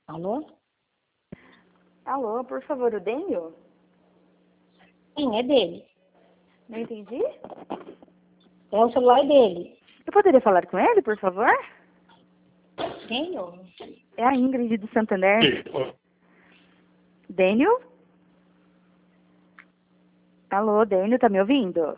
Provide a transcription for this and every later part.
Alô? Alô, por favor, o Daniel? Sim, é dele. Não entendi. É o celular dele. Eu poderia falar com ele, por favor? Quem? Ô? É a Ingrid do Santander. Daniel? Alô, Daniel, tá me ouvindo?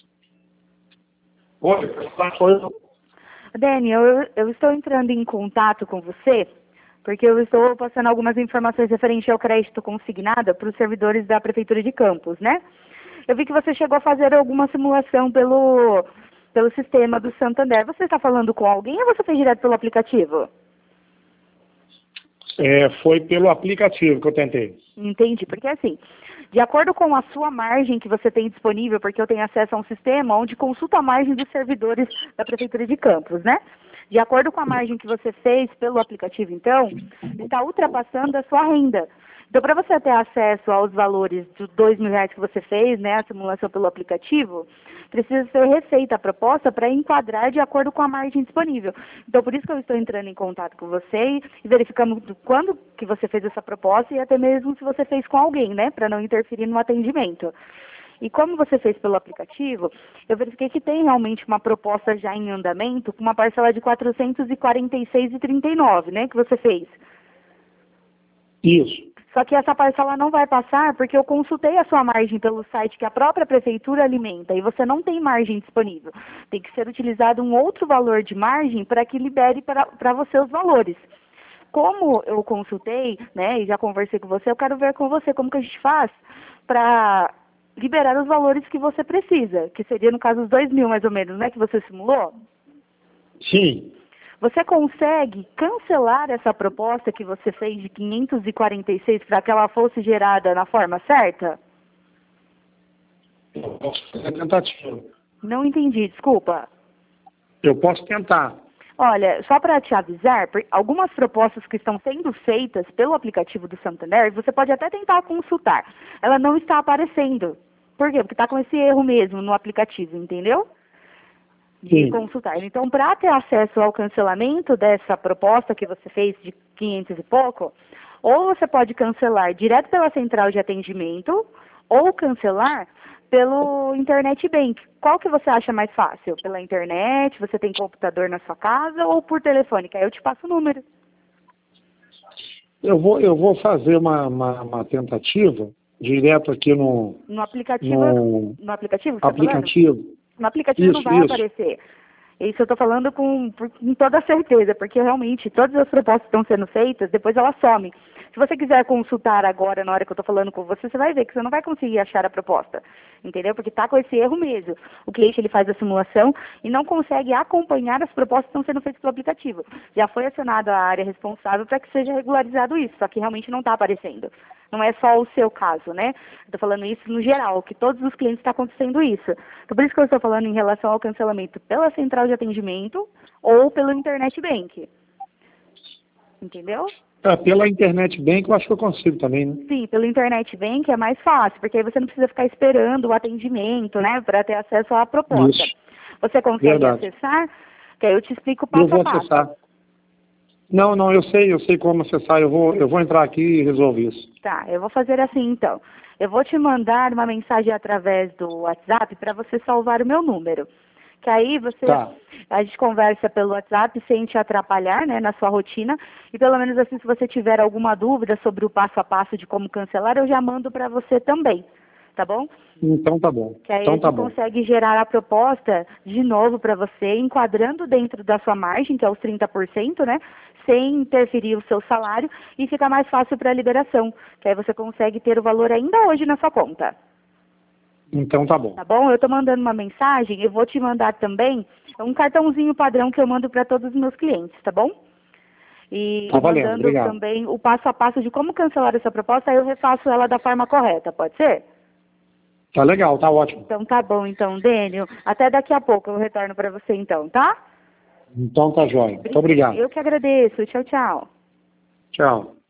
Oi. Daniel, eu estou entrando em contato com você porque eu estou passando algumas informações referentes ao crédito consignado para os servidores da Prefeitura de Campos, né? Eu vi que você chegou a fazer alguma simulação pelo sistema do Santander. Você está falando com alguém ou você fez direto pelo aplicativo? Foi pelo aplicativo que eu tentei. Entendi, porque assim, de acordo com a sua margem que você tem disponível, porque eu tenho acesso a um sistema onde consulta a margem dos servidores da Prefeitura de Campos, né? De acordo com a margem que você fez pelo aplicativo, então, está ultrapassando a sua renda. Então, para você ter acesso aos valores de R$ 2.000 que você fez, né, a simulação pelo aplicativo, precisa ser refeita a proposta para enquadrar de acordo com a margem disponível. Então, por isso que eu estou entrando em contato com você e verificando quando que você fez essa proposta e até mesmo se você fez com alguém, né, para não interferir no atendimento. E como você fez pelo aplicativo, eu verifiquei que tem realmente uma proposta já em andamento com uma parcela de R$ 446,39, né, que você fez. Isso. Só que essa parcela não vai passar porque eu consultei a sua margem pelo site que a própria prefeitura alimenta e você não tem margem disponível. Tem que ser utilizado um outro valor de margem para que libere para você os valores. Como eu consultei, né, e já conversei com você, eu quero ver com você como que a gente faz para liberar os valores que você precisa, que seria no caso os 2.000 mais ou menos, né, que você simulou. Sim. Você consegue cancelar essa proposta que você fez de 546 para que ela fosse gerada na forma certa? Eu posso fazer a tentativa. Não entendi, desculpa. Eu posso tentar. Olha, só para te avisar, algumas propostas que estão sendo feitas pelo aplicativo do Santander, você pode até tentar consultar. Ela não está aparecendo. Por quê? Porque está com esse erro mesmo no aplicativo, entendeu? De consultar. Então, para ter acesso ao cancelamento dessa proposta que você fez de 500 e pouco, ou você pode cancelar direto pela central de atendimento, ou cancelar pelo Internet Bank. Qual que você acha mais fácil? Pela internet, você tem computador na sua casa, ou por telefone? Que aí eu te passo o número. Eu vou fazer uma tentativa direto aqui no aplicativo. No aplicativo? Que aplicativo. Tá falando? No aplicativo não vai aparecer. Isso eu estou falando com toda certeza, porque realmente todas as propostas que estão sendo feitas, depois elas somem. Se você quiser consultar agora, na hora que eu estou falando com você, você vai ver que você não vai conseguir achar a proposta, entendeu? Porque está com esse erro mesmo. O cliente ele faz a simulação e não consegue acompanhar as propostas que estão sendo feitas pelo aplicativo. Já foi acionada a área responsável para que seja regularizado isso, só que realmente não está aparecendo. Não é só o seu caso, né? Estou falando isso no geral, que todos os clientes está acontecendo isso. Então, por isso que eu estou falando em relação ao cancelamento pela central de atendimento ou pelo Internet Bank. Entendeu? Pela Internet Bank eu acho que eu consigo também, né? Sim, pelo Internet Bank é mais fácil, porque aí você não precisa ficar esperando o atendimento, né, para ter acesso à proposta. Isso. Você consegue Verdade. acessar? Que aí eu te explico passo a passo. Eu vou acessar. Não, eu sei como acessar. Eu vou entrar aqui e resolver isso. Tá, eu vou fazer assim então. Eu vou te mandar uma mensagem através do WhatsApp para você salvar o meu número. Que aí a gente conversa pelo WhatsApp sem te atrapalhar, né, na sua rotina. E pelo menos assim, se você tiver alguma dúvida sobre o passo a passo de como cancelar, eu já mando para você também. Tá bom? Então tá bom. Que aí então a gente tá bom. consegue gerar a proposta de novo para você, enquadrando dentro da sua margem, que é os 30%, né? Sem interferir o seu salário e fica mais fácil para a liberação. Que aí você consegue ter o valor ainda hoje na sua conta. Então tá bom. Tá bom? Eu estou mandando uma mensagem, eu vou te mandar também um cartãozinho padrão que eu mando para todos os meus clientes, tá bom? E Tá valendo, mandando obrigado. também o passo a passo de como cancelar essa proposta, aí eu refaço ela da forma correta, pode ser? Tá legal, tá ótimo. Então tá bom, então, Dênio. Até daqui a pouco eu retorno para você então, tá? Então tá jóia. Muito obrigado. Eu que agradeço. Tchau, tchau. Tchau.